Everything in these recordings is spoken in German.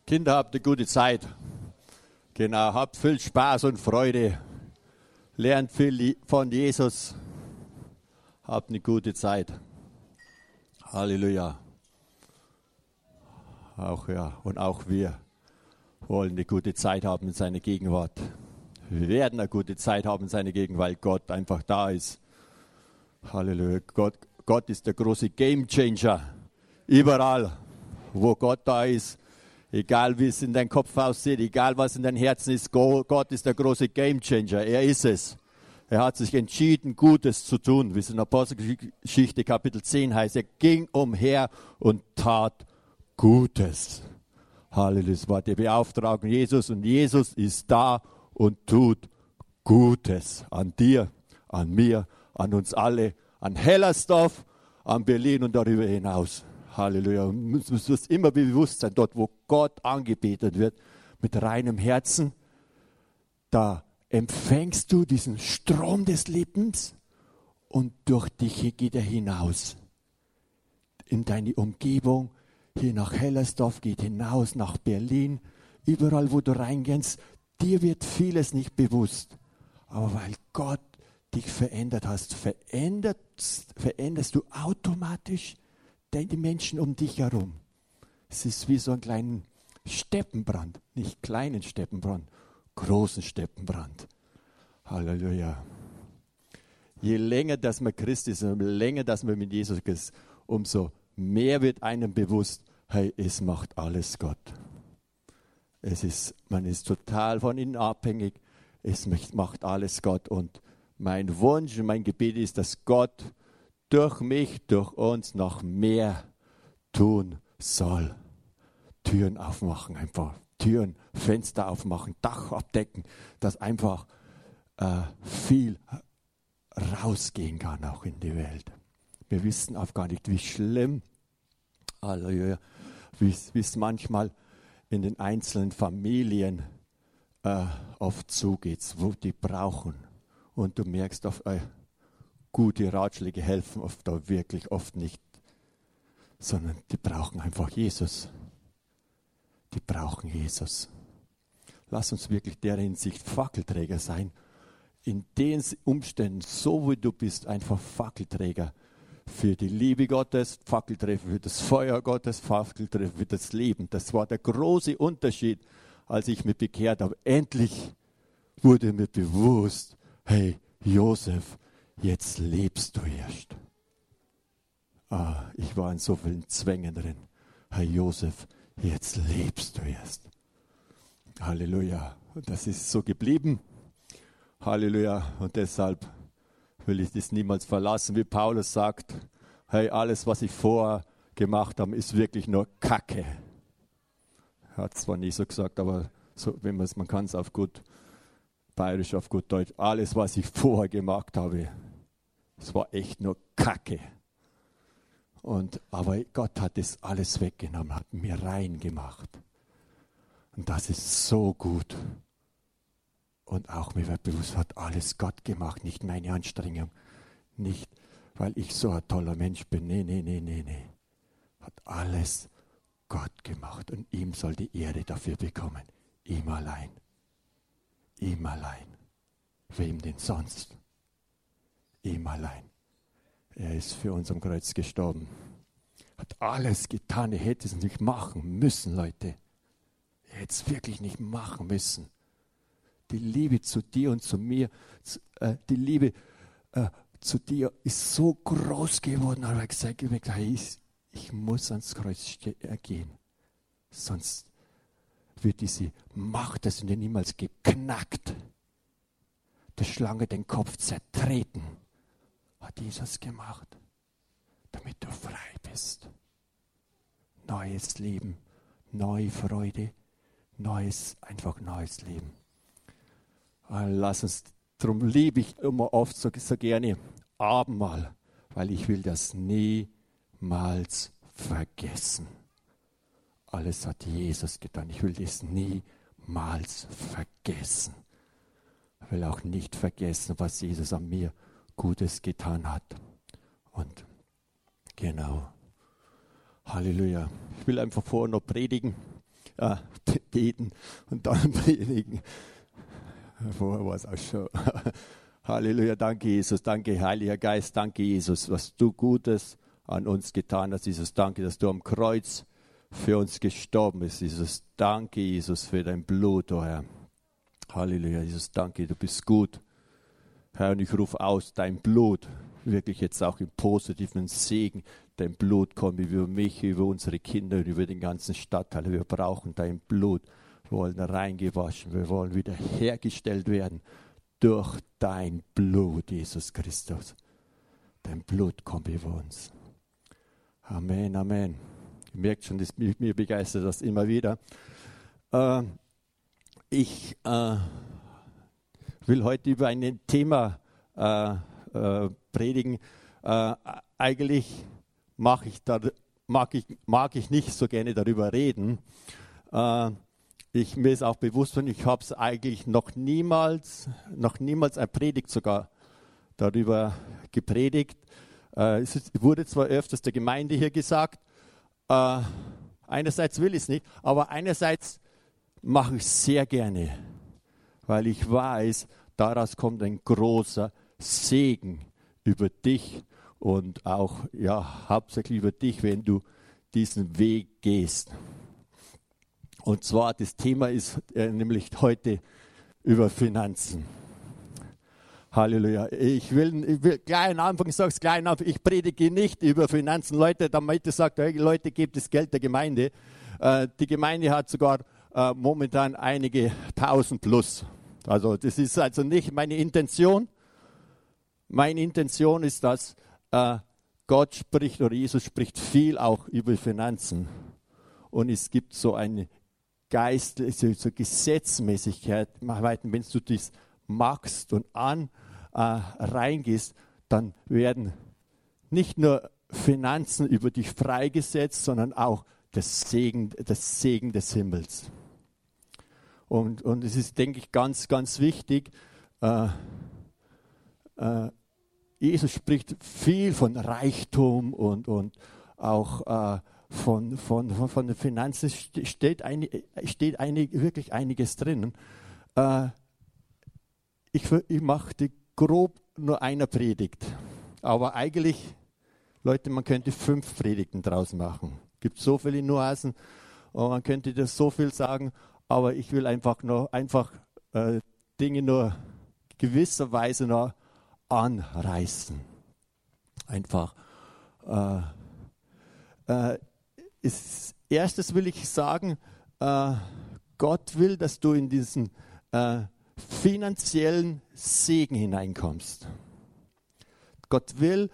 Kinder, habt eine gute Zeit. Genau, habt viel Spaß und Freude. Lernt viel von Jesus. Habt eine gute Zeit. Halleluja. Auch wir wollen eine gute Zeit haben in seiner Gegenwart. Wir werden eine gute Zeit haben in seiner Gegenwart, weil Gott einfach da ist. Halleluja. Gott ist der große Gamechanger. Überall, wo Gott da ist, egal wie es in deinem Kopf aussieht, egal was in deinem Herzen ist, Gott ist der große Gamechanger. Er ist es. Er hat sich entschieden, Gutes zu tun, wie es in Apostelgeschichte Kapitel 10 heißt. Er ging umher und tat Gutes. Halleluja, das war die Beauftragung Jesus und Jesus ist da und tut Gutes an dir, an mir, an uns alle, an Hellersdorf, an Berlin und darüber hinaus. Halleluja. Uns muss das immer bewusst sein, dort wo Gott angebetet wird, mit reinem Herzen, da empfängst du diesen Strom des Lebens und durch dich geht er hinaus. In deine Umgebung, hier nach Hellersdorf, geht hinaus nach Berlin, überall wo du reingehst, dir wird vieles nicht bewusst. Aber weil Gott dich verändert hast, veränderst du automatisch die Menschen um dich herum. Es ist wie so ein kleiner Steppenbrand, nicht kleinen Steppenbrand, großen Steppenbrand. Halleluja. Je länger, dass man Christ ist, umso länger, dass man mit Jesus ist, umso mehr wird einem bewusst, hey, es macht alles Gott. Man ist total von ihnen abhängig, es macht alles Gott. Und mein Wunsch und mein Gebet ist, dass Gott durch mich, durch uns noch mehr tun soll. Türen aufmachen einfach. Türen, Fenster aufmachen, Dach abdecken, dass einfach viel rausgehen kann auch in die Welt. Wir wissen auch gar nicht, wie schlimm, wie es manchmal in den einzelnen Familien oft zugeht, wo die brauchen. Und du merkst, gute Ratschläge helfen oft nicht, sondern die brauchen einfach Jesus. Die brauchen Jesus. Lass uns wirklich der Hinsicht Fackelträger sein. In den Umständen, so wie du bist, einfach Fackelträger für die Liebe Gottes, Fackelträger für das Feuer Gottes, Fackelträger für das Leben. Das war der große Unterschied, als ich mich bekehrt habe. Endlich wurde mir bewusst, hey, Josef, jetzt lebst du erst. Ich war in so vielen Zwängen drin. Herr Josef, jetzt lebst du erst. Halleluja. Und das ist so geblieben. Halleluja. Und deshalb will ich das niemals verlassen. Wie Paulus sagt, hey, alles, was ich vorher gemacht habe, ist wirklich nur Kacke. Er hat es zwar nicht so gesagt, aber so, man kann es auf gut Bayerisch, auf gut Deutsch. Alles, was ich vorher gemacht habe, es war echt nur Kacke. Aber Gott hat das alles weggenommen, hat mir rein gemacht. Und das ist so gut. Und auch mir wird bewusst, hat alles Gott gemacht, nicht meine Anstrengung. Nicht, weil ich so ein toller Mensch bin. Nee. Hat alles Gott gemacht. Und ihm soll die Ehre dafür bekommen. Ihm allein. Ihm allein. Wem denn sonst? Ihm allein. Er ist für uns am Kreuz gestorben. Hat alles getan. Er hätte es nicht machen müssen, Leute. Er hätte es wirklich nicht machen müssen. Die Liebe zu dir und zu mir, die Liebe zu dir ist so groß geworden. Aber ich gesagt, ich muss ans Kreuz gehen. Sonst wird diese Macht des Sünden niemals geknackt. Der Schlange den Kopf zertreten. Hat Jesus gemacht, damit du frei bist. Neues Leben, neue Freude, einfach neues Leben. Lass uns, darum liebe ich immer oft so gerne Abendmahl, weil ich will das niemals vergessen. Alles hat Jesus getan. Ich will das niemals vergessen. Ich will auch nicht vergessen, was Jesus an mir Gutes getan hat. Und genau. Halleluja. Ich will einfach vorher noch predigen. beten und dann predigen. Vorher war es auch schon. Halleluja, danke Jesus, danke Heiliger Geist, danke Jesus, was du Gutes an uns getan hast. Jesus, danke, dass du am Kreuz für uns gestorben bist. Jesus, danke Jesus für dein Blut, oh Herr. Halleluja, Jesus, danke, du bist gut. Herr, und ich rufe aus, dein Blut, wirklich jetzt auch im positiven Segen, dein Blut kommt über mich, über unsere Kinder, über den ganzen Stadtteil. Wir brauchen dein Blut. Wir wollen reingewaschen, wir wollen wiederhergestellt werden durch dein Blut, Jesus Christus. Dein Blut kommt über uns. Amen, Amen. Ihr merkt schon, mir begeistert das immer wieder. Ich will heute über ein Thema predigen. Eigentlich mag ich nicht so gerne darüber reden. Mir ist auch bewusst, und ich habe es eigentlich noch niemals eine Predigt sogar darüber gepredigt. Es wurde zwar öfters der Gemeinde hier gesagt, einerseits will ich es nicht, aber einerseits mache ich es sehr gerne, weil ich weiß, daraus kommt ein großer Segen über dich und auch hauptsächlich über dich, wenn du diesen Weg gehst. Und zwar, das Thema ist nämlich heute über Finanzen. Halleluja. Ich will gleich am Anfang, ich predige nicht über Finanzen. Leute, damit ihr sagt, hey, Leute, gebt das Geld der Gemeinde. Die Gemeinde hat sogar momentan einige tausend plus. Also das ist also nicht meine Intention. Meine Intention ist, dass Gott spricht oder Jesus spricht viel auch über Finanzen. Und es gibt so eine so Gesetzmäßigkeit, wenn du das magst und reingehst, dann werden nicht nur Finanzen über dich freigesetzt, sondern auch das Segen des Himmels. Und es ist, denke ich, ganz, ganz wichtig. Jesus spricht viel von Reichtum und auch von den Finanzen steht wirklich einiges drin. Ich mache grob nur einer Predigt. Aber eigentlich, Leute, man könnte 5 Predigten draus machen. Es gibt so viele Nuancen und man könnte das so viel sagen, aber ich will einfach Dinge nur gewisserweise noch anreißen. Einfach. Erstes will ich sagen, Gott will, dass du in diesen finanziellen Segen hineinkommst. Gott will,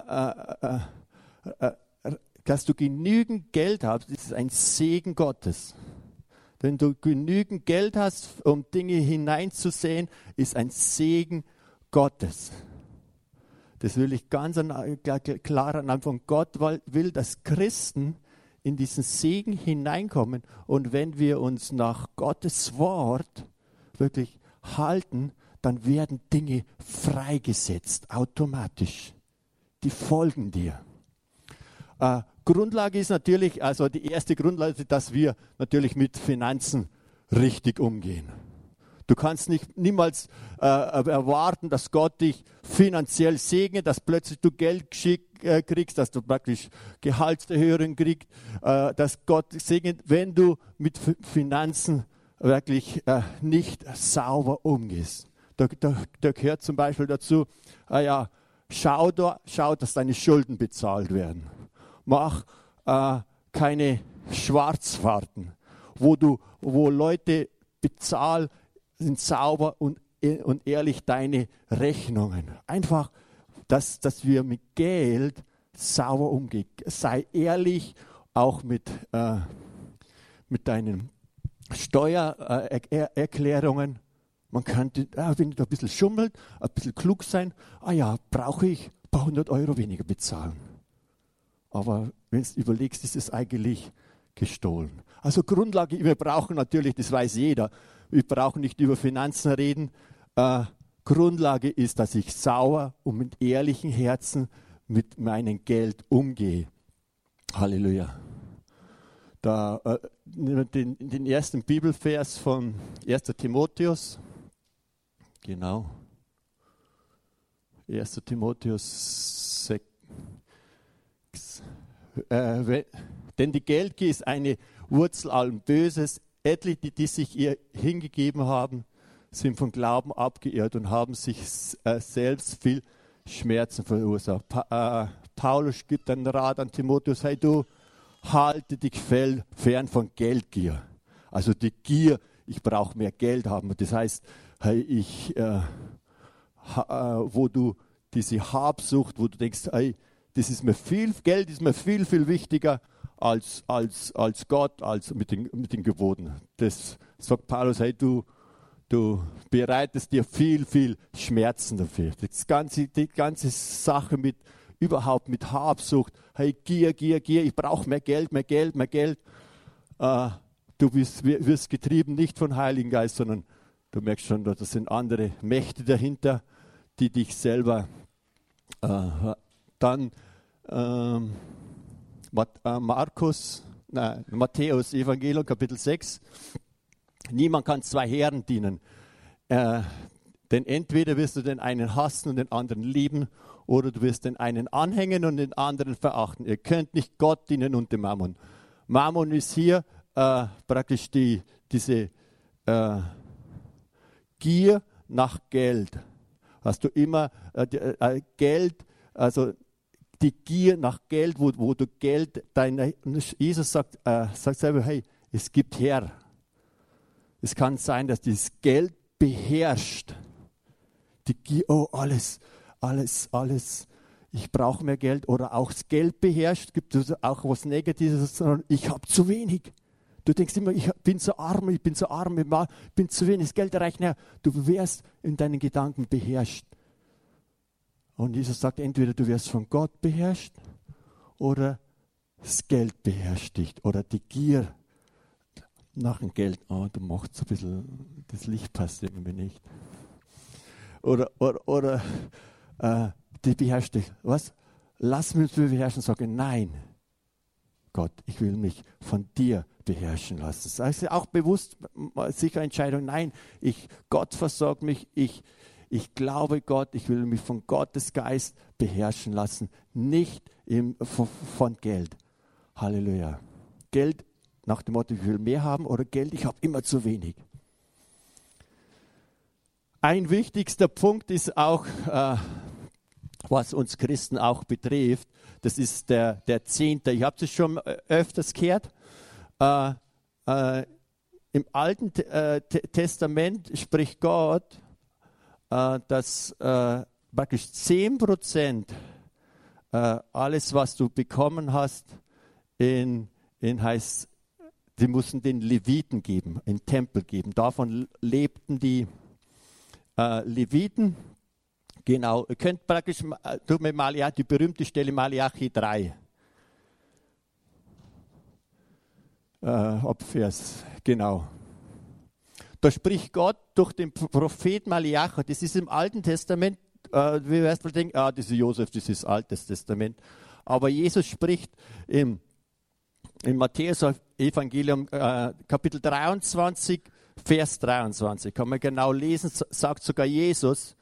dass du genügend Geld hast. Das ist ein Segen Gottes. Wenn du genügend Geld hast, um Dinge hineinzusehen, ist ein Segen Gottes. Das will ich ganz klar an Anfang. Gott will, dass Christen in diesen Segen hineinkommen. Und wenn wir uns nach Gottes Wort wirklich halten, dann werden Dinge freigesetzt, automatisch. Die folgen dir. Grundlage ist natürlich, also die erste Grundlage, dass wir natürlich mit Finanzen richtig umgehen. Du kannst niemals erwarten, dass Gott dich finanziell segnet, dass plötzlich du Geld kriegst, dass du praktisch Gehaltserhöhungen kriegst, dass Gott segnet, wenn du mit Finanzen wirklich nicht sauber umgehst. Da gehört zum Beispiel dazu, schau, dass deine Schulden bezahlt werden. Mach keine Schwarzfahrten, wo Leute bezahlen, sind sauber und ehrlich deine Rechnungen. Einfach, dass wir mit Geld sauber umgehen. Sei ehrlich auch mit deinen Steuererklärungen. Man könnte, wenn du ein bisschen schummelt, ein bisschen klug sein, brauche ich ein paar 100 Euro weniger bezahlen. Aber wenn du überlegst, ist es eigentlich gestohlen. Also Grundlage, wir brauchen natürlich, das weiß jeder, wir brauchen nicht über Finanzen reden. Grundlage ist, dass ich sauer und mit ehrlichem Herzen mit meinem Geld umgehe. Halleluja. Den ersten Bibelvers von 1. Timotheus. Genau. 1. Timotheus 6. Denn die Geldgier ist eine Wurzel allen Böses. Etliche, die sich ihr hingegeben haben, sind vom Glauben abgeirrt und haben sich selbst viel Schmerzen verursacht. Paulus gibt einen Rat an Timotheus: Hey du, halte dich fern von Geldgier. Also die Gier, ich brauche mehr Geld haben. Das heißt, hey, wo du diese Habsucht, wo du denkst, hey, Geld ist mir viel, viel wichtiger als Gott, als mit den Geboten. Das sagt Paulus: Hey, du bereitest dir viel, viel Schmerzen dafür. Die ganze Sache mit Habsucht, hey, Gier, ich brauche mehr Geld. Du wirst getrieben nicht von Heiligen Geist, sondern du merkst schon, das sind andere Mächte dahinter, die dich selber Matthäus Evangelium, Kapitel 6. Niemand kann zwei Herren dienen. Denn entweder wirst du den einen hassen und den anderen lieben, oder du wirst den einen anhängen und den anderen verachten. Ihr könnt nicht Gott dienen und dem Mammon. Mammon ist hier praktisch diese Gier nach Geld. Hast du immer Geld, also die Gier nach Geld, wo du Geld, Jesus sagt selber: Hey, es gibt Herr. Es kann sein, dass dieses Geld beherrscht. Die Gier, oh, alles. Ich brauche mehr Geld. Oder auch das Geld beherrscht. Gibt es auch was Negatives, sondern ich habe zu wenig. Du denkst immer, ich bin zu arm, ich bin zu wenig, das Geld reicht nicht. Du wirst in deinen Gedanken beherrscht. Und Jesus sagt, entweder du wirst von Gott beherrscht oder das Geld beherrscht dich. Oder die Gier nach dem Geld. Oh, du machst ein bisschen, das Licht passt irgendwie nicht. Oder die beherrscht dich. Was? Lass mich beherrschen. Sage, nein, Gott, ich will mich von dir beherrschen lassen. Das ist auch bewusst, sicher Entscheidung. Nein, Gott versorgt mich. Ich glaube Gott, ich will mich von Gottes Geist beherrschen lassen. Nicht von Geld. Halleluja. Geld nach dem Motto, ich will mehr haben, oder Geld, ich habe immer zu wenig. Ein wichtigster Punkt ist auch, was uns Christen auch betrifft, das ist der Zehnte. Ich habe das schon öfters gehört. Im Alten Testament spricht Gott, dass praktisch 10% alles, was du bekommen hast, heißt, sie mussten den Leviten geben, in Tempel geben. Davon lebten die Leviten. Genau, ihr könnt praktisch durch die berühmte Stelle Malachi 3. Abvers, genau. Da spricht Gott durch den Prophet Malachi, das ist im Alten Testament, wir werden denken, das ist Josef, das ist Altes Testament. Aber Jesus spricht im Matthäus Evangelium Kapitel 23, Vers 23, kann man genau lesen, sagt sogar Jesus,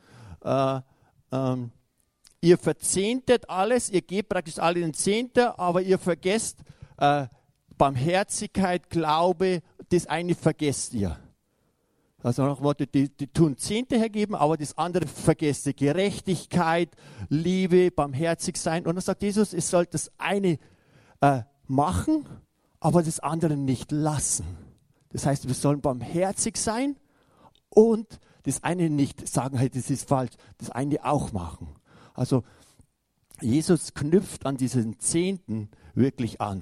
ihr verzehntet alles, ihr gebt praktisch alle den Zehnter, aber ihr vergesst Barmherzigkeit, Glaube, das eine vergesst ihr. Also nach dem Motto, die tun Zehnte hergeben, aber das andere vergesst ihr. Gerechtigkeit, Liebe, barmherzig sein. Und dann sagt Jesus, ihr sollt das eine machen, aber das andere nicht lassen. Das heißt, wir sollen barmherzig sein und das eine nicht sagen, hey, das ist falsch, das eine auch machen. Also Jesus knüpft an diesen Zehnten wirklich an.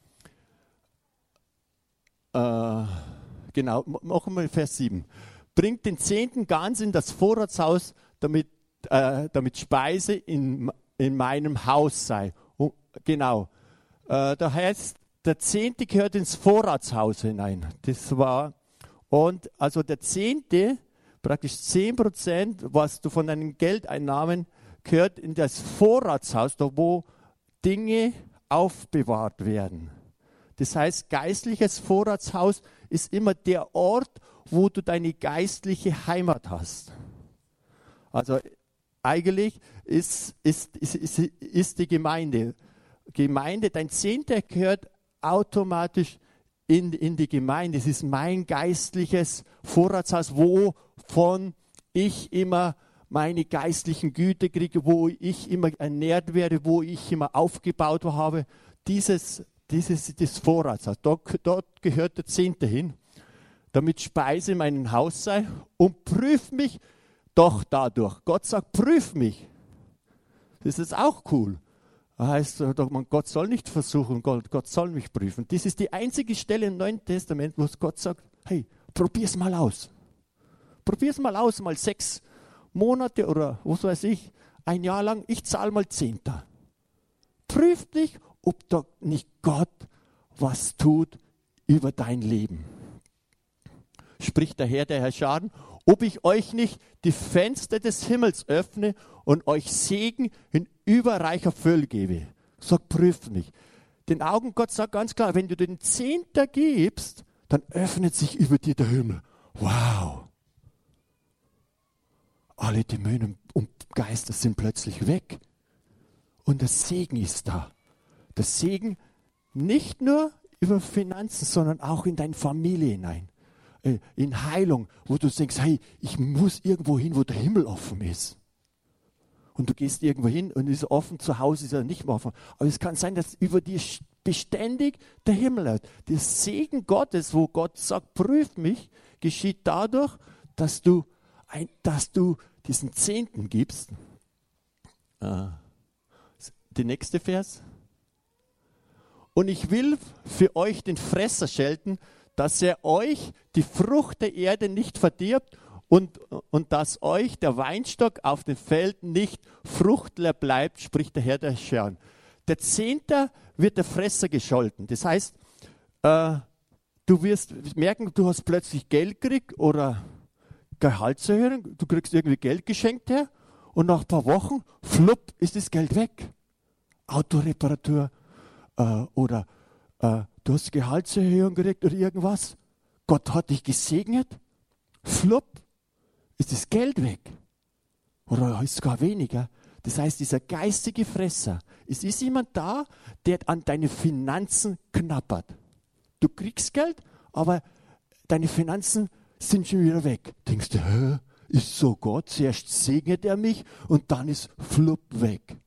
Genau, machen wir Vers 7. Bringt den Zehnten ganz in das Vorratshaus, damit Speise in meinem Haus sei. Genau. Da heißt, der Zehnte gehört ins Vorratshaus hinein. Das war, und also der Zehnte, praktisch 10%, was du von deinen Geldeinnahmen gehört in das Vorratshaus, da wo Dinge aufbewahrt werden. Das heißt, geistliches Vorratshaus ist immer der Ort, wo du deine geistliche Heimat hast. Also eigentlich ist die Gemeinde. Dein Zehnter gehört automatisch in die Gemeinde. Es ist mein geistliches Vorratshaus, wovon ich immer meine geistlichen Güter kriege, wo ich immer ernährt werde, wo ich immer aufgebaut habe. Das Vorratshaus. Dort gehört der Zehnte hin, damit Speise in meinem Haus sei, und prüf mich doch dadurch. Gott sagt, prüf mich. Das ist auch cool. Das heißt, Gott soll nicht versuchen, Gott soll mich prüfen. Das ist die einzige Stelle im Neuen Testament, wo Gott sagt, hey, probier's mal aus. Probier's mal aus, mal 6 Monate oder was weiß ich, ein Jahr lang, ich zahle mal Zehnter. Prüf dich, ob da nicht Gott was tut über dein Leben. Spricht der Herr Scharen, ob ich euch nicht die Fenster des Himmels öffne und euch Segen in überreicher Fülle gebe. Sag, prüft mich. Den Augen Gott sagt ganz klar, wenn du den Zehnter gibst, dann öffnet sich über dir der Himmel. Wow! Alle Dämonen und Geister sind plötzlich weg. Und der Segen ist da. Der Segen nicht nur über Finanzen, sondern auch in deine Familie hinein. In Heilung, wo du denkst, hey, ich muss irgendwo hin, wo der Himmel offen ist. Und du gehst irgendwo hin und ist offen, zu Hause ist er nicht mehr offen. Aber es kann sein, dass über dir beständig der Himmel ist. Der Segen Gottes, wo Gott sagt, prüf mich, geschieht dadurch, dass du diesen Zehnten gibst. Der nächste Vers. Und ich will für euch den Fresser schelten, dass er euch die Frucht der Erde nicht verdirbt und dass euch der Weinstock auf den Feldern nicht fruchtler bleibt, spricht der Herr der Herrscher. Der Zehnter wird der Fresser gescholten. Das heißt, du wirst merken, du hast plötzlich Geld gekriegt oder Gehaltserhöhung, du kriegst irgendwie Geld geschenkt her und nach ein paar Wochen, flupp, ist das Geld weg. Autoreparatur oder du hast Gehaltserhöhung gekriegt oder irgendwas. Gott hat dich gesegnet. Flupp, ist das Geld weg. Oder ist sogar weniger. Das heißt, dieser geistige Fresser, es ist jemand da, der an deine Finanzen knabbert. Du kriegst Geld, aber deine Finanzen sind schon wieder weg. Denkst du, hä, ist so Gott? Zuerst segnet er mich und dann ist flupp weg.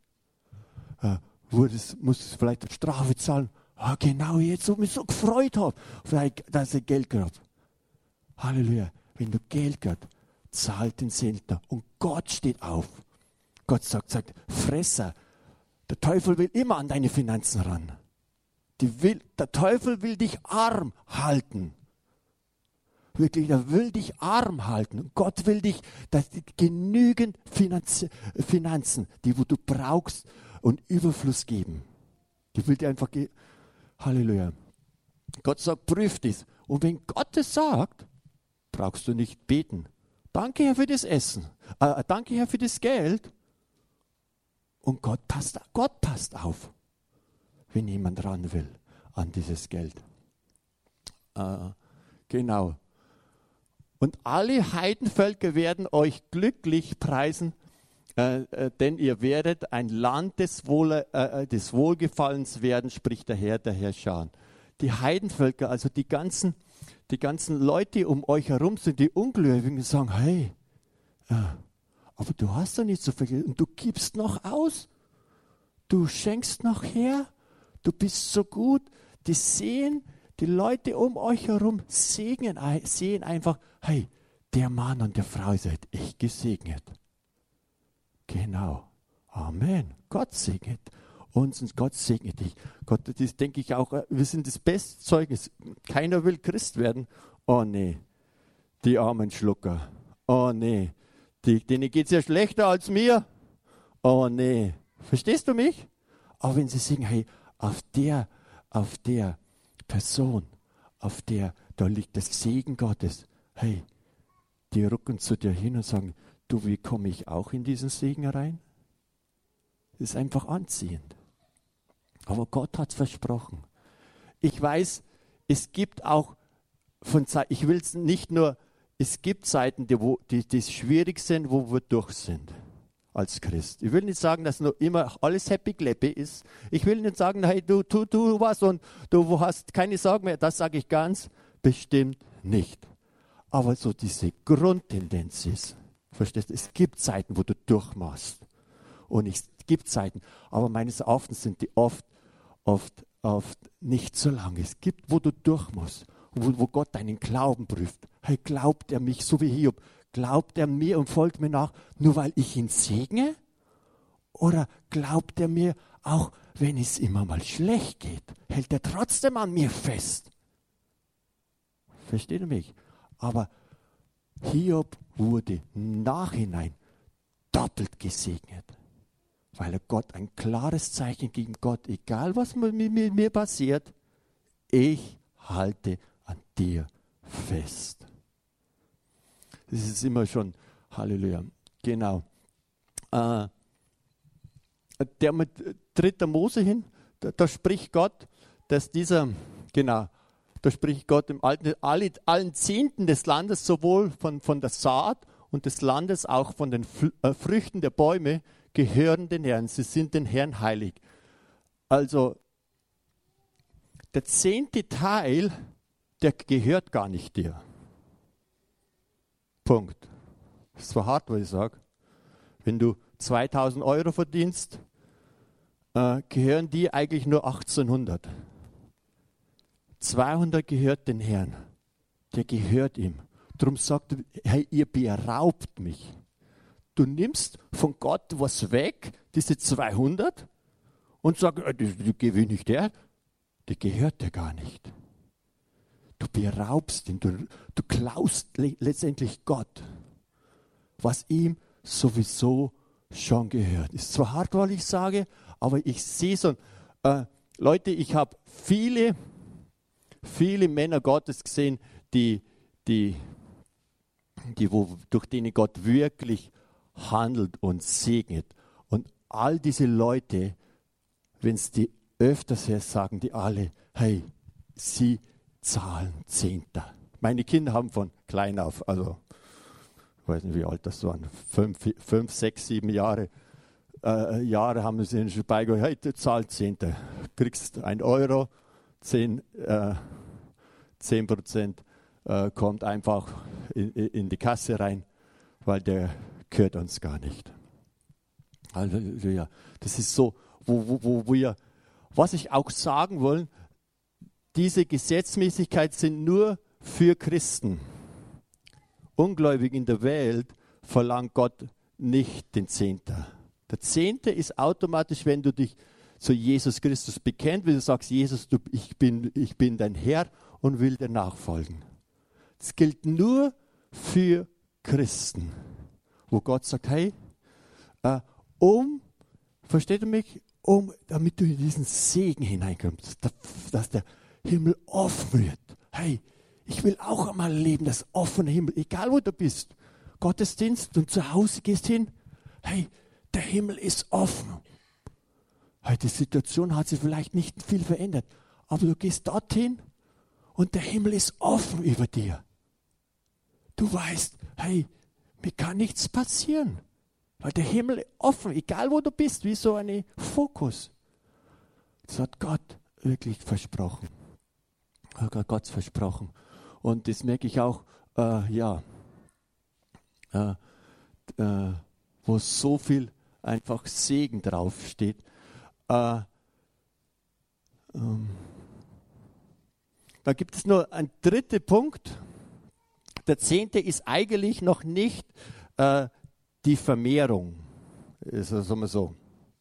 Muss vielleicht eine Strafe zahlen. Genau jetzt, wo ich mich so gefreut habe, dass ich Geld gehabt. Halleluja. Wenn du Geld gehabt, zahlt den Zehnter und Gott steht auf. Gott sagt, Fresser. Der Teufel will immer an deine Finanzen ran. Der Teufel will dich arm halten. Wirklich, er will dich arm halten. Gott will dich, dass genügend Finanzen, die wo du brauchst, und Überfluss geben. Die will dir einfach Halleluja. Gott sagt, prüf dies. Und wenn Gott es sagt, brauchst du nicht beten. Danke, Herr, für das Essen. Danke, Herr, für das Geld. Und Gott passt auf, wenn jemand ran will an dieses Geld. Genau. Und alle Heidenvölker werden euch glücklich preisen, denn ihr werdet ein Land des Wohlgefallens werden, spricht der Herr Scharen. Die Heidenvölker, also die ganzen Leute um euch herum sind, die Ungläubigen, sagen, hey, aber du hast doch nicht so viel und du gibst noch aus, du schenkst noch her, du bist so gut. Die Leute um euch herum sehen einfach, hey, der Mann und der Frau seid echt gesegnet. Genau. Amen. Gott segnet uns und Gott segnet dich. Gott, das denke ich auch, wir sind das beste Zeugnis. Keiner will Christ werden. Oh nee, die armen Schlucker. Oh nee, denen geht es ja schlechter als mir. Oh nee. Verstehst du mich? Aber wenn sie sagen, hey, auf der Person, da liegt der Segen Gottes. Hey, die rücken zu dir hin und sagen, du, wie komme ich auch in diesen Segen rein? Das ist einfach anziehend. Aber Gott hat versprochen, ich weiß, es gibt auch von Zeiten, ich will es nicht nur, es gibt Zeiten, die schwierig sind, wo wir durch sind als Christ. Ich will nicht sagen, dass nur immer alles happy-clappy ist. Ich will nicht sagen, hey, du was und du hast keine Sorgen mehr. Das sage ich ganz bestimmt nicht. Aber so diese Grundtendenz ist, verstehst du, es gibt Zeiten, wo du durchmachst. Und es gibt Zeiten, aber meines Erachtens sind die oft nicht so lang. Es gibt, wo du durch musst, wo Gott deinen Glauben prüft. Hey, glaubt er mich, so wie Hiob? Glaubt er mir und folgt mir nach, nur weil ich ihn segne? Oder glaubt er mir auch, wenn es immer mal schlecht geht? Hält er trotzdem an mir fest? Versteht ihr mich? Aber Hiob wurde im Nachhinein doppelt gesegnet, weil er Gott ein klares Zeichen gegen Gott, egal was mit mir passiert, ich halte an dir fest. Das ist immer schon, Halleluja, genau. Der mit 3. Mose hin, da spricht Gott, dass da spricht Gott im Alten, allen Zehnten des Landes, sowohl von der Saat und des Landes, auch von den Früchten der Bäume, gehören den Herrn. Sie sind den Herrn heilig. Also, der 10. Teil, der gehört gar nicht dir. Punkt. Das ist zwar hart, was ich sage. Wenn du 2.000 Euro verdienst, gehören die eigentlich nur 1.800. 200 gehört den Herrn. Der gehört ihm. Darum sagt er, hey, ihr beraubt mich. Du nimmst von Gott was weg, diese 200, und sagst, die gebe ich nicht der. Die gehört dir gar nicht. Du beraubst ihn, du klaust letztendlich Gott, was ihm sowieso schon gehört. Ist zwar hart, was ich sage, aber ich sehe so, Leute, ich habe viele Männer Gottes gesehen, durch denen Gott wirklich handelt und segnet. Und all diese Leute, wenn es die öfters her sagen, die alle, hey, sie zahlen Zehnter. Meine Kinder haben von klein auf, also ich weiß nicht, wie alt das waren, 5, 6, 7 Jahre haben sie schon beigebracht, hey, du zahlst Zehnter, kriegst 1 Euro, 10% kommt einfach in die Kasse rein, weil der gehört uns gar nicht. Halleluja. Das ist so, wo wir, was ich auch sagen will, diese Gesetzmäßigkeit sind nur für Christen. Ungläubig in der Welt verlangt Gott nicht den Zehnter. Der Zehnte ist automatisch, wenn du dich zu Jesus Christus bekennst, wenn du sagst, Jesus, ich bin dein Herr und will dir nachfolgen. Das gilt nur für Christen, wo Gott sagt, hey, versteht ihr mich, damit du in diesen Segen hineinkommst, dass der Himmel offen wird. Hey, ich will auch einmal leben, das offene Himmel, egal wo du bist. Gottesdienst und zu Hause gehst hin, hey, der Himmel ist offen. Hey, die Situation hat sich vielleicht nicht viel verändert, aber du gehst dorthin und der Himmel ist offen über dir. Du weißt, hey, mir kann nichts passieren, weil der Himmel ist offen, egal wo du bist, wie so ein Fokus. Das hat Gott wirklich versprochen. Gott versprochen. Und das merke ich auch, wo so viel einfach Segen draufsteht. Da gibt es nur einen dritten Punkt. Der 10. ist eigentlich noch nicht die Vermehrung. Sagen wir so.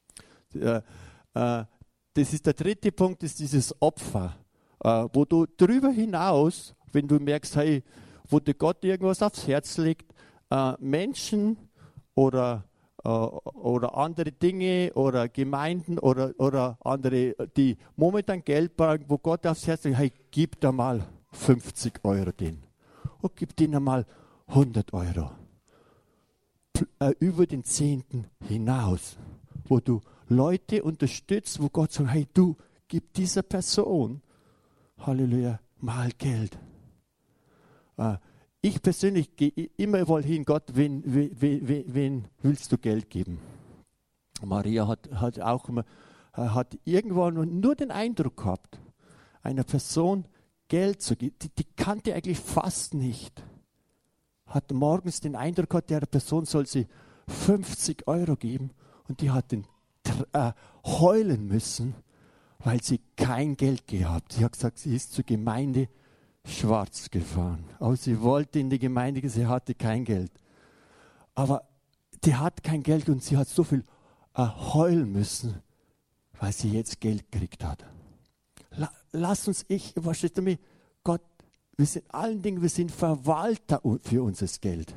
Das ist der dritte Punkt, ist dieses Opfer, wo du darüber hinaus, wenn du merkst, hey, wo dir Gott irgendwas aufs Herz legt, Menschen oder andere Dinge oder Gemeinden oder andere, die momentan Geld brauchen, wo Gott aufs Herz legt, hey, gib da mal 50 Euro denen. Und gib denen mal 100 Euro. Über den 10. hinaus, wo du Leute unterstützt, wo Gott sagt, hey, du, gib dieser Person Halleluja, mal Geld. Ich persönlich gehe immer wohl hin, Gott, wen willst du Geld geben? Maria hat auch immer, hat irgendwann nur den Eindruck gehabt, einer Person Geld zu geben, die kannte eigentlich fast nicht. Hat morgens den Eindruck gehabt, der Person soll sie 50 Euro geben und die hat heulen müssen, weil sie kein Geld gehabt. Sie hat gesagt, sie ist zur Gemeinde Schwarz gefahren. Aber sie wollte in die Gemeinde, sie hatte kein Geld. Aber die hat kein Geld und sie hat so viel heulen müssen, weil sie jetzt Geld gekriegt hat. Lass uns, verstehst du mich, Gott, wir sind allen Dingen, wir sind Verwalter für unser Geld.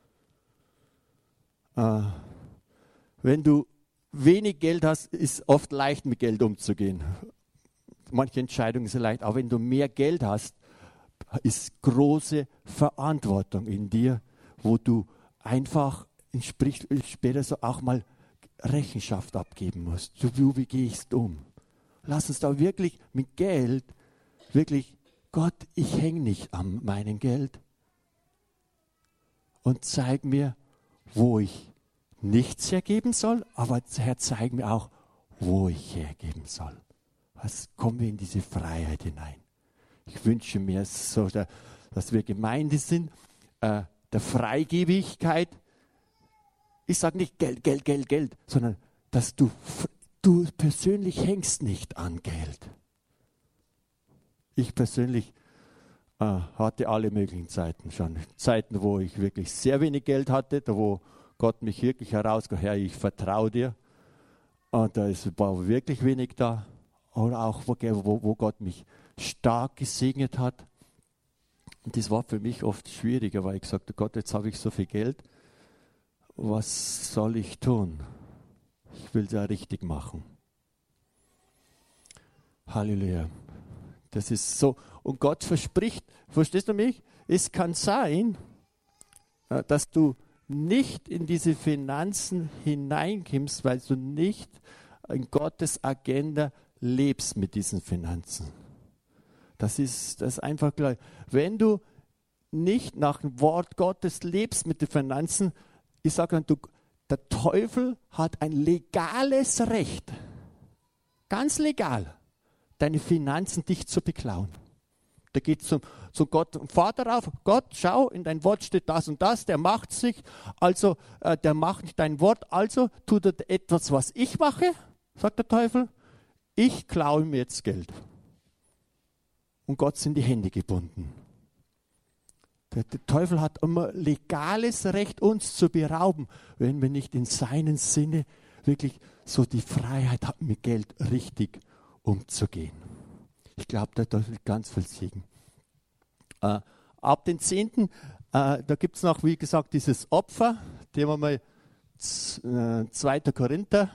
Wenn du wenig Geld hast, ist oft leicht, mit Geld umzugehen. Manche Entscheidungen sind leicht, aber wenn du mehr Geld hast, ist große Verantwortung in dir, wo du einfach später so auch mal Rechenschaft abgeben musst. Wie gehst du um? Lass uns da wirklich mit Geld, wirklich, Gott, ich hänge nicht an meinem Geld und zeig mir, wo ich nichts hergeben soll, aber Herr, zeig mir auch, wo ich hergeben soll. Was kommen wir in diese Freiheit hinein? Ich wünsche mir so, dass wir Gemeinde sind, der Freigebigkeit. Ich sage nicht Geld, Geld, Geld, Geld, sondern dass du persönlich hängst nicht an Geld. Ich persönlich hatte alle möglichen Zeiten schon. Zeiten, wo ich wirklich sehr wenig Geld hatte, da wo Gott mich wirklich herausgeholt, Herr, ich vertraue dir. Und da war wirklich wenig da. Oder auch, wo Gott mich stark gesegnet hat. Und das war für mich oft schwieriger, weil ich gesagt habe, Gott, jetzt habe ich so viel Geld. Was soll ich tun? Ich will es ja richtig machen. Halleluja. Das ist so. Und Gott verspricht, verstehst du mich? Es kann sein, dass du nicht in diese Finanzen hineinkommst, weil du nicht in Gottes Agenda lebst mit diesen Finanzen. Das ist einfach klar. Wenn du nicht nach dem Wort Gottes lebst mit den Finanzen, ich sage dann, der Teufel hat ein legales Recht, ganz legal, deine Finanzen dich zu beklauen. Der geht zu Gott und Vater auf. Gott, schau, in dein Wort steht das und das, der macht sich, also der macht nicht dein Wort, also tut er etwas, was ich mache, sagt der Teufel, ich klaue mir jetzt Geld. Und Gott sind die Hände gebunden. Der Teufel hat immer legales Recht, uns zu berauben, wenn wir nicht in seinem Sinne wirklich so die Freiheit haben, mit Geld richtig umzugehen. Ich glaube, der Teufel hat ganz viel Segen. Ab den 10. Da gibt es noch, wie gesagt, dieses Opfer, dem wir mal 2. Korinther,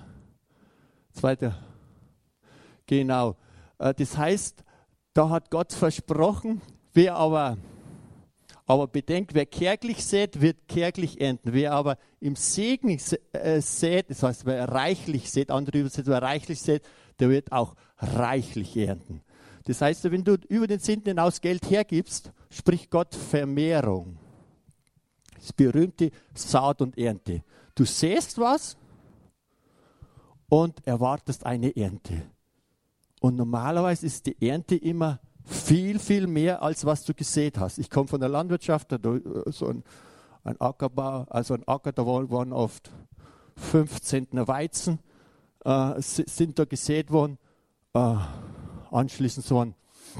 genau. Das heißt, da hat Gott versprochen, wer aber bedenkt, wer kärglich sät, wird kärglich ernten. Wer aber im Segen sät, das heißt, wer reichlich sät, andere übersetzen, wer reichlich sät, der wird auch reichlich ernten. Das heißt, wenn du über den 10. hinaus Geld hergibst, spricht Gott Vermehrung. Das berühmte Saat und Ernte. Du säst was und erwartest eine Ernte. Und normalerweise ist die Ernte immer viel, viel mehr, als was du gesät hast. Ich komme von der Landwirtschaft, so ein Ackerbau, also ein Acker, da waren oft 5 Zentner Weizen, sind da gesät worden. Anschließend so ein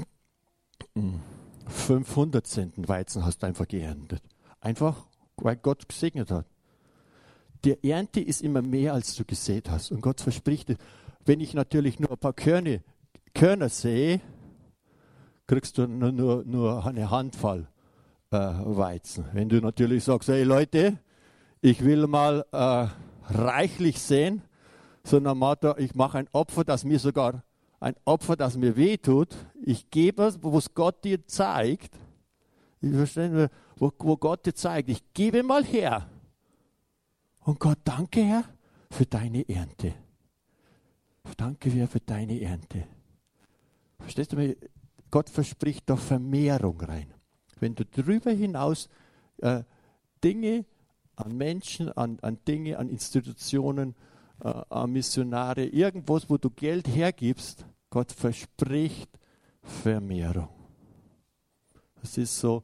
500 Zentner Weizen hast du einfach geerntet. Einfach, weil Gott gesegnet hat. Die Ernte ist immer mehr, als du gesät hast. Und Gott verspricht, wenn ich natürlich nur ein paar Körner sehe, kriegst du nur eine Handvoll Weizen. Wenn du natürlich sagst, hey Leute, ich will mal reichlich sehen, so nach Motto, ich mache ein Opfer, das mir wehtut. Ich gebe es, wo es Gott dir zeigt. Ich verstehe, wo Gott dir zeigt. Ich gebe mal her. Und Gott, danke Herr für deine Ernte. Danke Herr für deine Ernte. Verstehst du mich? Gott verspricht da Vermehrung rein. Wenn du darüber hinaus Dinge an Menschen, an Dinge, an Institutionen, an Missionare, irgendwas, wo du Geld hergibst, Gott verspricht Vermehrung. Das ist so,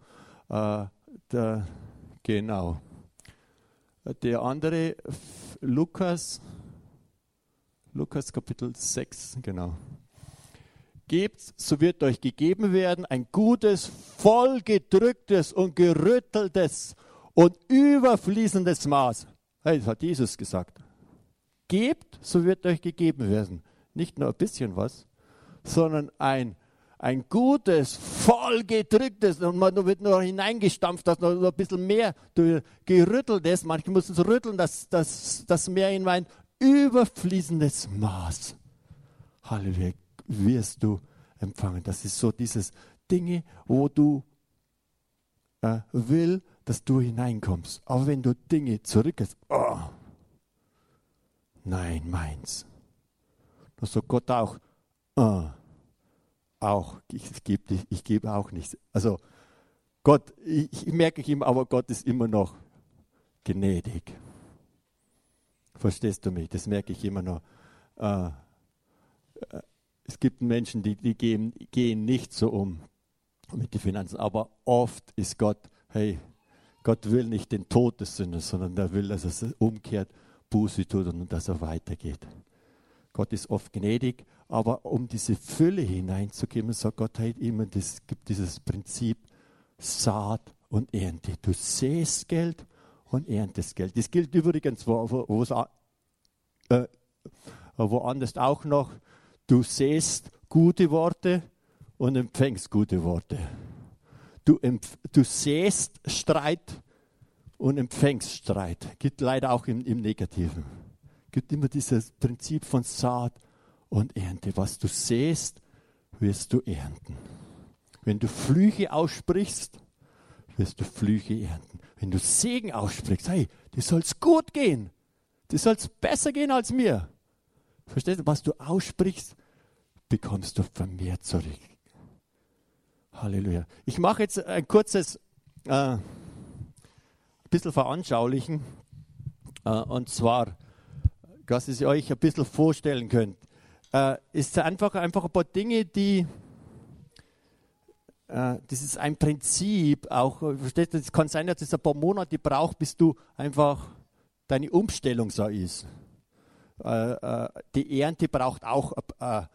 genau. Der andere, Lukas Kapitel 6, genau. Gebt, so wird euch gegeben werden, ein gutes, vollgedrücktes und gerütteltes und überfließendes Maß. Hey, das hat Jesus gesagt. Gebt, so wird euch gegeben werden. Nicht nur ein bisschen was, sondern ein gutes, vollgedrücktes, und man wird nur hineingestampft, dass noch ein bisschen mehr gerüttelt ist. Manche müssen es rütteln, dass das Meer hinein überfließendes Maß. Halleluja, wirst du empfangen. Das ist so dieses Dinge, wo du will, dass du hineinkommst. Aber wenn du Dinge zurückgibst, oh, nein, meins. Da sagt Gott auch, ich gebe auch nichts. Also Gott, ich merke ihm, aber Gott ist immer noch gnädig. Verstehst du mich? Das merke ich immer noch. Es gibt Menschen, die gehen nicht so um mit den Finanzen, aber oft ist Gott, hey, Gott will nicht den Tod des Sünders, sondern er will, dass er umkehrt, Buße tut und dass er weitergeht. Gott ist oft gnädig, aber um diese Fülle hineinzugeben, sagt Gott halt immer, es gibt dieses Prinzip Saat und Ernte. Du säst Geld und erntest Geld. Das gilt übrigens woanders auch noch. Du säst gute Worte und empfängst gute Worte. Du säst Streit und empfängst Streit. Gibt leider auch im Negativen. Gibt immer dieses Prinzip von Saat und Ernte. Was du säst, wirst du ernten. Wenn du Flüche aussprichst, wirst du Flüche ernten. Wenn du Segen aussprichst, hey, dir soll es gut gehen. Dir soll es besser gehen als mir. Verstehst du, was du aussprichst, bekommst du vermehrt zurück. Halleluja. Ich mache jetzt ein kurzes, ein bisschen veranschaulichen. Und zwar, dass ihr es euch ein bisschen vorstellen könnt. Ist einfach ein paar Dinge, das ist ein Prinzip, auch, versteht ihr, es kann sein, dass es ein paar Monate braucht, bis du einfach deine Umstellung so ist. Die Ernte braucht auch ein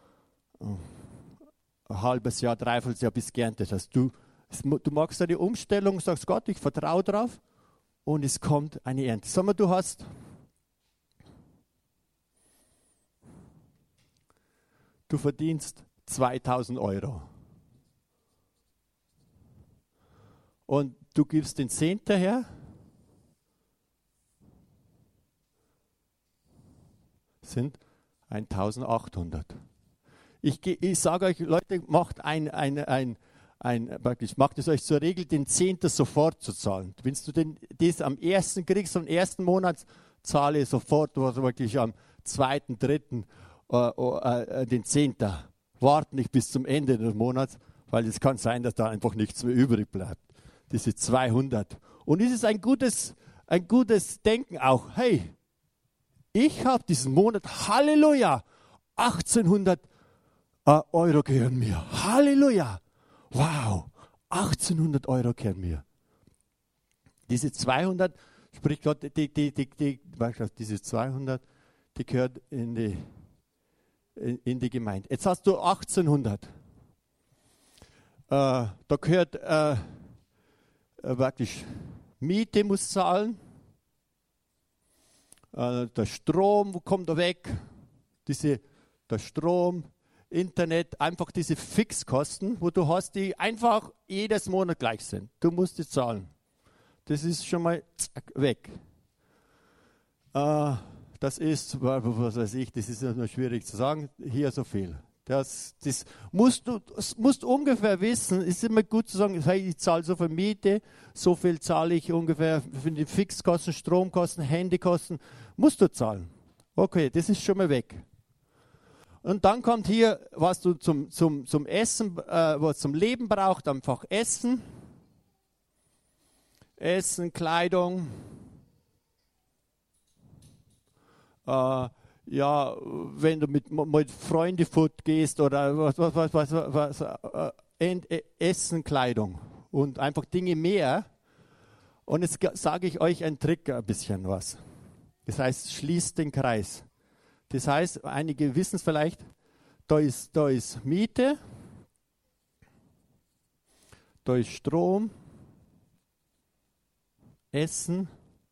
halbes Jahr, dreiviertel Jahr, bis geerntet hast. Du machst eine Umstellung, sagst Gott, ich vertraue drauf und es kommt eine Ernte. Sag mal, du verdienst 2.000 Euro. Und du gibst den Zehnter her. Sind 1.800. Ich sage euch, Leute, macht macht es euch zur Regel, den Zehnter sofort zu zahlen. Wenn du das am ersten kriegst, am ersten Monat, zahle sofort, also wirklich am zweiten, dritten den Zehnter. Wart nicht bis zum Ende des Monats, weil es kann sein, dass da einfach nichts mehr übrig bleibt. Diese 200. Und es ist ein gutes Denken auch. Hey, ich habe diesen Monat, Halleluja, 1.800 Euro gehören mir. Halleluja. Wow, 1.800 Euro gehören mir. Diese 200, sprich Gott, diese 200, die gehört in die Gemeinde. Jetzt hast du 1.800. Da gehört wirklich Miete muss zahlen. Der Strom, wo kommt er weg? Der Strom, Internet, einfach diese Fixkosten, wo du hast, die einfach jedes Monat gleich sind. Du musst die zahlen. Das ist schon mal weg. Das ist, was weiß ich, das ist nur schwierig zu sagen, hier so viel. Das musst du ungefähr wissen. Es ist immer gut zu sagen, hey, ich zahle so viel Miete, so viel zahle ich ungefähr für die Fixkosten, Stromkosten, Handykosten. Musst du zahlen. Okay, das ist schon mal weg. Und dann kommt hier, was du zum Essen, was zum Leben braucht, einfach Essen. Essen, Kleidung. Ja, wenn du mit Freunden gehst oder Essen, Kleidung und einfach Dinge mehr. Und jetzt sage ich euch einen Trick, ein bisschen was. Das heißt, schließt den Kreis. Das heißt, einige wissen es vielleicht, da ist Miete, da ist Strom, Essen.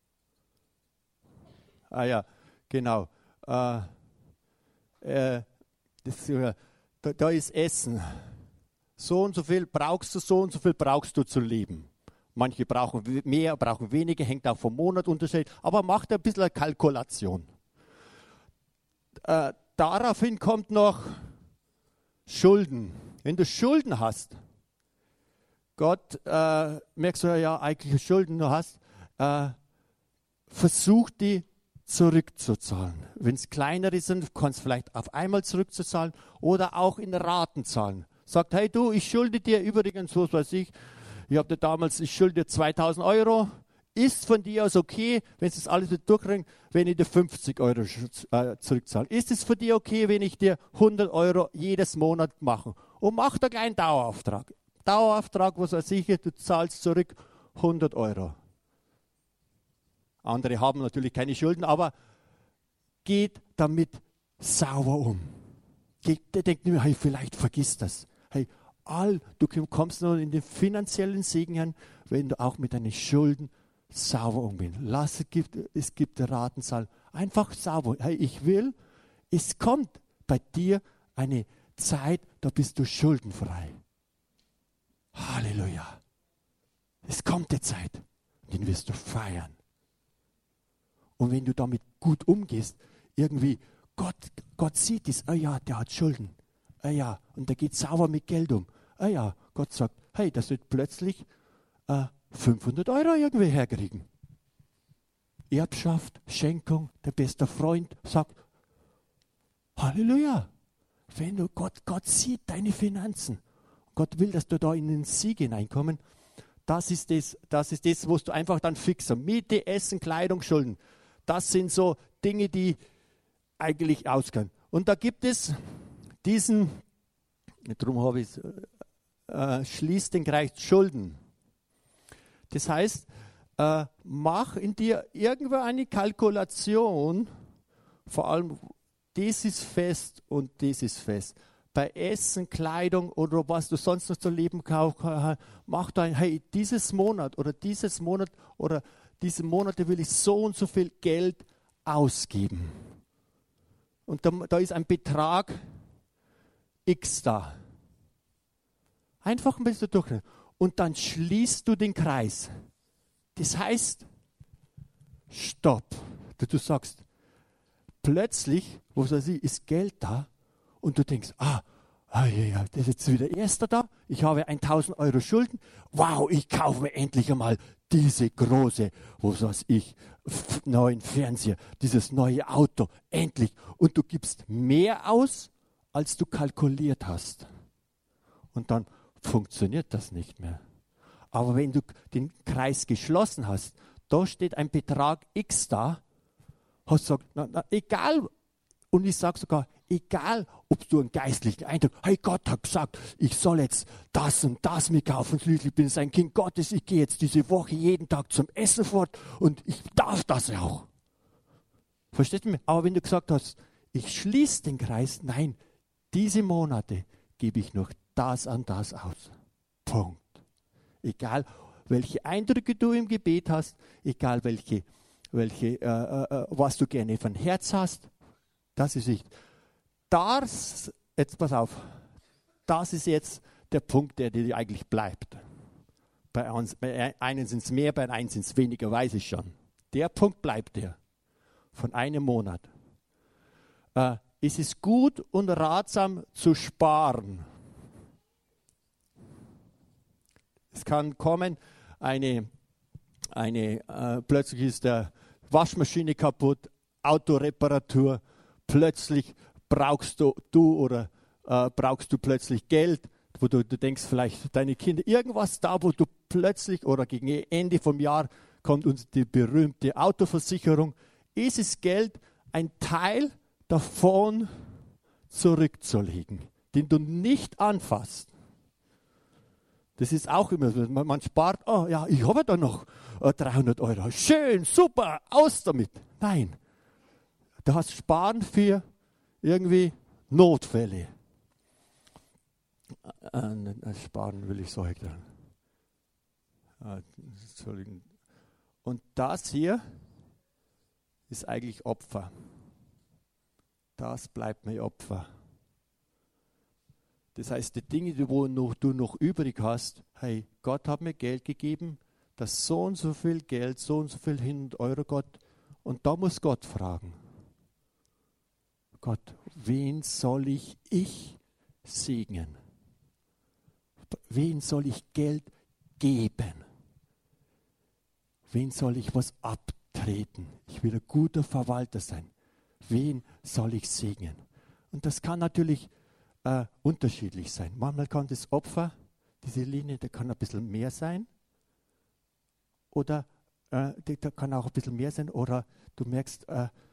Ah ja, genau. Da ist Essen. So und so viel brauchst du, so und so viel brauchst du zu leben. Manche brauchen mehr, brauchen weniger, hängt auch vom Monat Unterschied, aber macht ein bisschen eine Kalkulation. Daraufhin kommt noch Schulden. Wenn du Schulden hast, Gott, merkst du ja eigentlich Schulden du hast, versuch die zurückzuzahlen. Wenn es kleinere sind, kannst du vielleicht auf einmal zurückzuzahlen oder auch in Raten zahlen. Sagt, hey du, ich schulde dir übrigens, was weiß ich habe damals, ich schulde dir 2000 Euro. Ist von dir aus okay, wenn Sie das alles mit durchkriegen, wenn ich dir 50 Euro zurückzahle? Ist es für dich okay, wenn ich dir 100 Euro jedes Monat mache? Und mach da gleich einen Dauerauftrag. Dauerauftrag, was weiß ich, du zahlst zurück 100 Euro. Andere haben natürlich keine Schulden, aber geht damit sauber um. Der denkt nicht mehr, hey, vielleicht vergiss das. Hey, du kommst nur in den finanziellen Segen hin, wenn du auch mit deinen Schulden sauber umgehst. Es gibt Ratenzahl. Einfach sauber. Hey, es kommt bei dir eine Zeit, da bist du schuldenfrei. Halleluja. Es kommt die Zeit, den wirst du feiern. Und wenn du damit gut umgehst, irgendwie, Gott sieht es, ja, der hat Schulden. Ja, und der geht sauber mit Geld um. Ja, Gott sagt, hey, das wird plötzlich 500 Euro irgendwie herkriegen. Erbschaft, Schenkung, der beste Freund sagt, Halleluja. Wenn du Gott sieht deine Finanzen. Gott will, dass du da in den Sieg hineinkommen. Das ist das, was du einfach dann fixst. Miete, Essen, Kleidung, Schulden. Das sind so Dinge, die eigentlich ausgehen. Und da gibt es darum habe ich schließt den Kreis Schulden. Das heißt, mach in dir irgendwo eine Kalkulation, vor allem das ist fest und das ist fest. Bei Essen, Kleidung oder was du sonst noch zu leben kaufst, mach da hey, diese Monate will ich so und so viel Geld ausgeben. Und da ist ein Betrag X da. Einfach ein bisschen durchrechnen. Und dann schließt du den Kreis. Das heißt, stopp. Du sagst, plötzlich, ist Geld da und du denkst, ja, das ist jetzt wieder Erster da. Ich habe 1000 Euro Schulden. Wow, ich kaufe mir endlich einmal diese große, neuen Fernseher, dieses neue Auto. Endlich. Und du gibst mehr aus, als du kalkuliert hast. Und dann funktioniert das nicht mehr. Aber wenn du den Kreis geschlossen hast, da steht ein Betrag X da, hast du gesagt, egal, und ich sage sogar, egal, ob du einen geistlichen Eindruck, hey, Gott hat gesagt, ich soll jetzt das und das mir kaufen, ich bin ein Kind Gottes, ich gehe jetzt diese Woche jeden Tag zum Essen fort und ich darf das auch. Verstehst du mich? Aber wenn du gesagt hast, ich schließe den Kreis, nein, diese Monate gebe ich noch das an das aus. Punkt. Egal, welche Eindrücke du im Gebet hast, egal was du gerne von Herz hast, das ist nicht. Jetzt pass auf, das ist jetzt der Punkt, der dir eigentlich bleibt. Bei einen sind es mehr, bei einem sind es weniger, weiß ich schon. Der Punkt bleibt dir von einem Monat. Es ist gut und ratsam zu sparen. Es kann kommen, plötzlich ist der Waschmaschine kaputt, Autoreparatur, plötzlich brauchst du oder brauchst du plötzlich Geld, wo du denkst, vielleicht deine Kinder, irgendwas da, wo du plötzlich oder gegen Ende vom Jahr kommt uns die berühmte Autoversicherung, ist es Geld, ein Teil davon zurückzulegen, den du nicht anfasst. Das ist auch immer so, man spart, oh ja, ich habe da noch 300 Euro, schön, super, aus damit. Nein, du hast Sparen für irgendwie Notfälle. Sparen will ich sagen. Entschuldigung. Und das hier ist eigentlich Opfer. Das bleibt mir Opfer. Das heißt, die Dinge, die du noch übrig hast, hey, Gott hat mir Geld gegeben, das so und so viel Geld, so und so viel 100 Euro, Gott. Und da muss Gott fragen. Gott, wen soll ich segnen? Wen soll ich Geld geben? Wen soll ich was abtreten? Ich will ein guter Verwalter sein. Wen soll ich segnen? Und das kann natürlich unterschiedlich sein. Manchmal kann das Opfer, diese Linie, der kann ein bisschen mehr sein. Oder da kann auch ein bisschen mehr sein. Oder du merkst,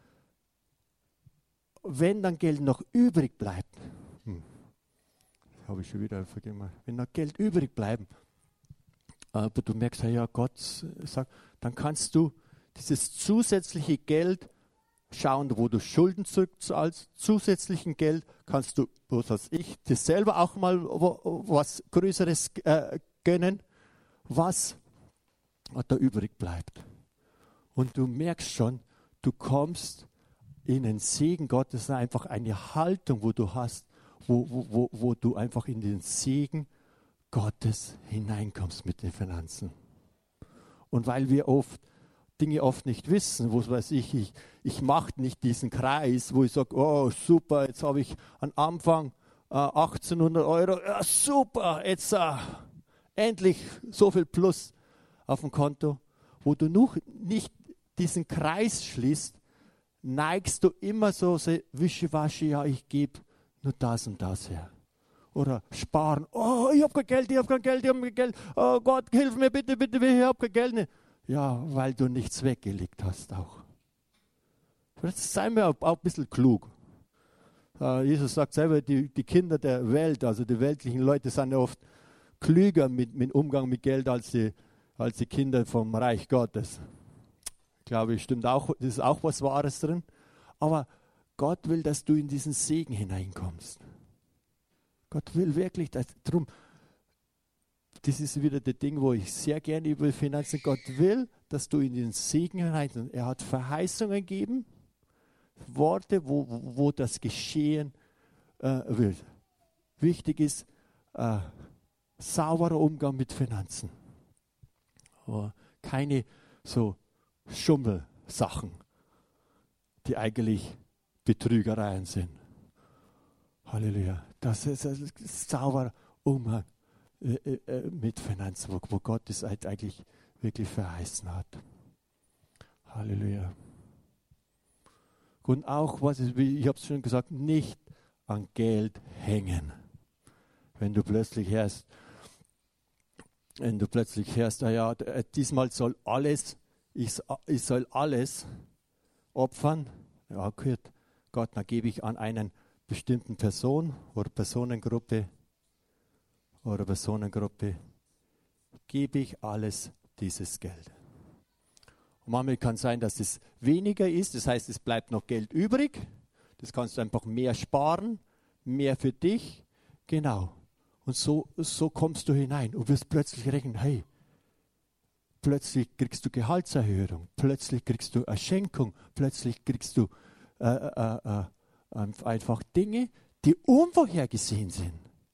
wenn dann Geld noch übrig bleibt, habe ich schon wieder vergessen, wenn noch Geld übrig bleibt, aber du merkst, ja, Gott sagt, dann kannst du dieses zusätzliche Geld schauen, wo du Schulden zurückzahlst, zusätzlichen Geld kannst du, was weiß ich, dir selber auch mal was Größeres gönnen, was da übrig bleibt. Und du merkst schon, du kommst in den Segen Gottes, einfach eine Haltung, wo du hast, wo du einfach in den Segen Gottes hineinkommst mit den Finanzen. Und weil wir Dinge oft nicht wissen, wo weiß ich mache nicht diesen Kreis, wo ich sage, oh super, jetzt habe ich am Anfang 1800 Euro, ja super, jetzt endlich so viel Plus auf dem Konto, wo du noch nicht diesen Kreis schließt, neigst du immer so wischiwaschi, ja ich gebe nur das und das her. Oder sparen, oh ich habe kein Geld, ich habe kein Geld, ich habe kein Geld, oh Gott, hilf mir bitte, bitte, ich habe kein Geld. Nicht. Ja, weil du nichts weggelegt hast auch. Jetzt seien wir auch ein bisschen klug. Jesus sagt selber, die Kinder der Welt, also die weltlichen Leute sind ja oft klüger mit Umgang mit Geld als die Kinder vom Reich Gottes. Ich glaube, stimmt auch, das ist auch was Wahres drin. Aber Gott will, dass du in diesen Segen hineinkommst. Gott will wirklich, darum, das ist wieder das Ding, wo ich sehr gerne über Finanzen, Gott will, dass du in den Segen hineinkommst. Er hat Verheißungen gegeben, Worte, wo das geschehen will. Wichtig ist, sauberer Umgang mit Finanzen. Keine so Schummelsachen, die eigentlich Betrügereien sind. Halleluja. Das ist ein sauberer Umgang mit Finanzen, wo Gott es eigentlich wirklich verheißen hat. Halleluja. Und auch, ich habe es schon gesagt, nicht an Geld hängen. Wenn du plötzlich hörst, ja, diesmal soll ich soll alles opfern, ja gut, Gott, dann gebe ich an einen bestimmten Person oder Personengruppe, gebe ich alles dieses Geld. Und manchmal kann es sein, dass es weniger ist, das heißt, es bleibt noch Geld übrig, das kannst du einfach mehr sparen, mehr für dich, genau. Und so kommst du hinein und wirst plötzlich rechnen, hey, plötzlich kriegst du Gehaltserhöhung, plötzlich kriegst du eine Schenkung, plötzlich kriegst du einfach Dinge, die unvorhergesehen sind.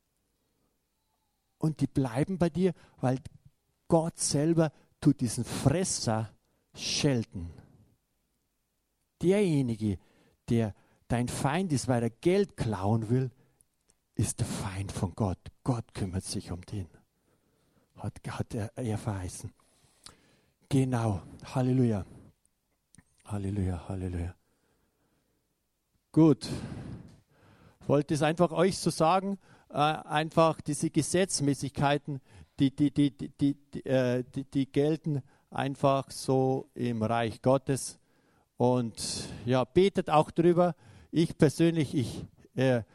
Und die bleiben bei dir, weil Gott selber tut diesen Fresser schelten. Derjenige, der dein Feind ist, weil er Geld klauen will, ist der Feind von Gott. Gott kümmert sich um den. Hat er verheißen. Genau. Halleluja. Halleluja, Halleluja. Gut. wollte es einfach euch so sagen, einfach diese Gesetzmäßigkeiten, die gelten einfach so im Reich Gottes. Und ja, betet auch drüber. Ich persönlich, mir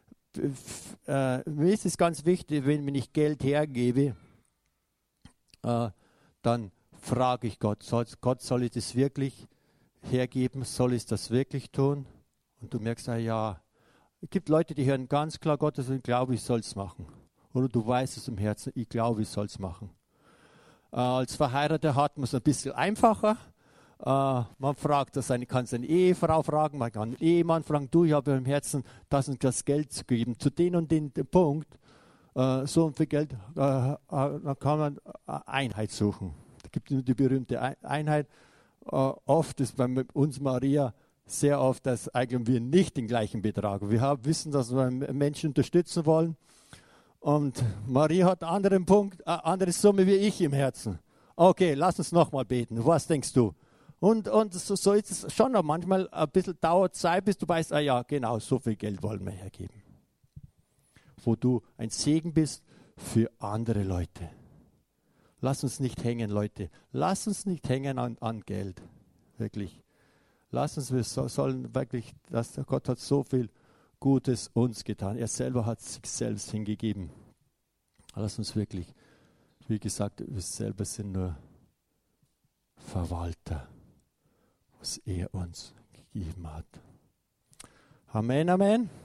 ist es ganz wichtig, wenn ich Geld hergebe, dann frage ich Gott, soll ich das wirklich hergeben? Soll ich das wirklich tun? Und du merkst, ja, es gibt Leute, die hören ganz klar Gottes und glauben, ich soll es machen. Oder du weißt es im Herzen, ich glaube, ich soll es machen. Als Verheirateter hat man es ein bisschen einfacher. Man fragt, kann seine Ehefrau fragen, man kann den Ehemann fragen, du, ich habe im Herzen das und das Geld zu geben, zu den und den Punkt, so und viel Geld, dann kann man Einheit suchen. Da gibt es die berühmte Einheit. Oft ist bei uns Maria sehr oft, dass eigentlich wir nicht den gleichen Betrag. Wir wissen, dass wir Menschen unterstützen wollen. Und Maria hat einen anderen Punkt, eine andere Summe wie ich im Herzen. Okay, lass uns nochmal beten. Was denkst du? Und so ist es schon noch manchmal ein bisschen dauert Zeit, bis du weißt, ja, genau, so viel Geld wollen wir hergeben. Wo du ein Segen bist für andere Leute. Lass uns nicht hängen, Leute. Lass uns nicht hängen an Geld. Wirklich. Lass uns, wir sollen wirklich, Gott hat so viel Gutes uns getan. Er selber hat sich selbst hingegeben. Lass uns wirklich, wie gesagt, wir selber sind nur Verwalter, was er uns gegeben hat. Amen, Amen.